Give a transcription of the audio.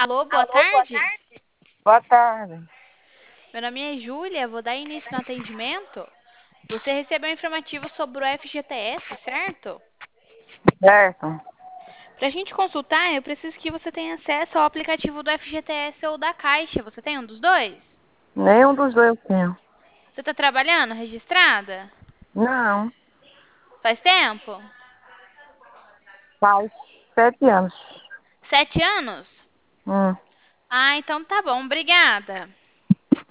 Alô, boa tarde. Boa tarde. Meu nome é Júlia, vou dar início no atendimento. Você recebeu um informativo sobre o FGTS, certo? Certo. Para a gente consultar, eu preciso que você tenha acesso ao aplicativo do FGTS ou da Caixa. Você tem um dos dois? Nenhum dos dois eu tenho. Você está trabalhando, registrada? Não, Faz tempo? faz 7 anos. 7 anos? Hum. Ah, então tá bom, obrigada.